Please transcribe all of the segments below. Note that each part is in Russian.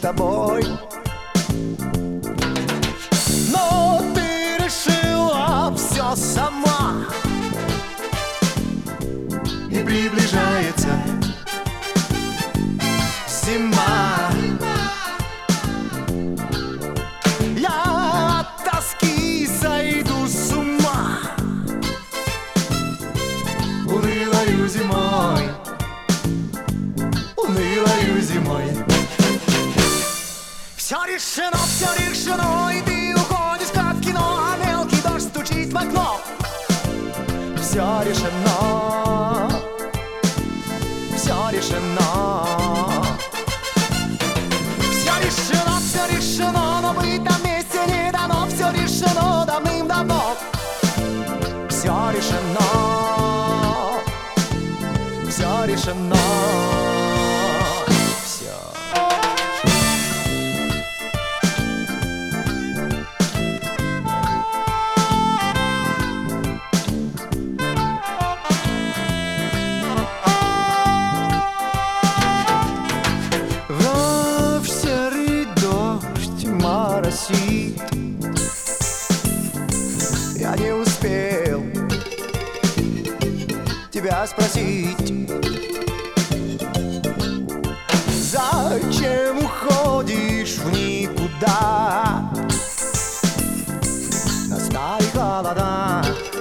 тобой. Но ты решила все сама, и приближается зима. Я от тоски сойду с ума унылою зимой, унылою зимой. Все решено, и ты уходишь как в кино, а мелкий дождь стучит в окно. Все решено, все решено. Все решено, но быть на месте не дано. Все решено давным-давно. Все решено, все решено. Моросит. Я не успел тебя спросить, зачем уходишь в никуда? Настали холода,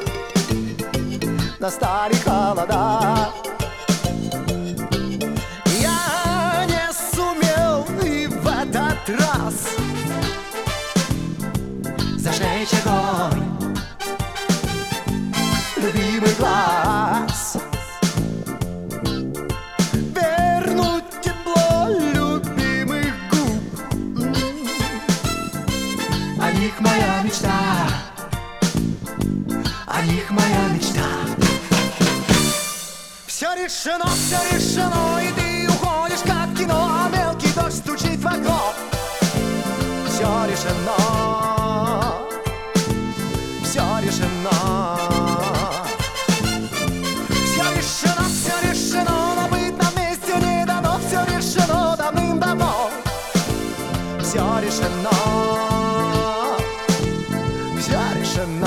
настали холода. Я не сумел и в этот раз зажечь огонь любимый глаз, вернуть тепло любимых губ. О них моя мечта, о них моя мечта. Все решено, и ты уходишь как в кино, а мелкий дождь стучит в окно. Все решено, все решено. Все решено, но быть на месте не дано. Все решено давным-давно. Все решено, все решено.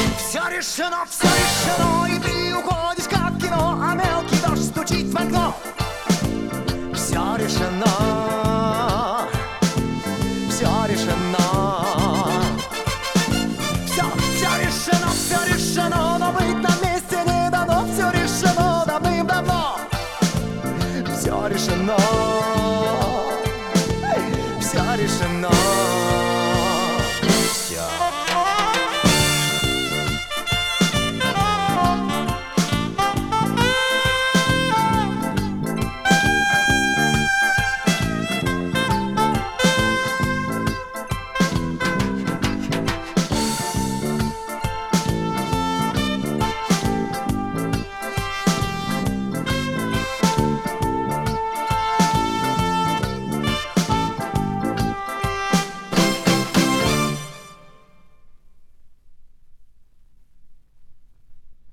Все решено, и ты уходишь как в кино, а мелкий дождь стучит в окно.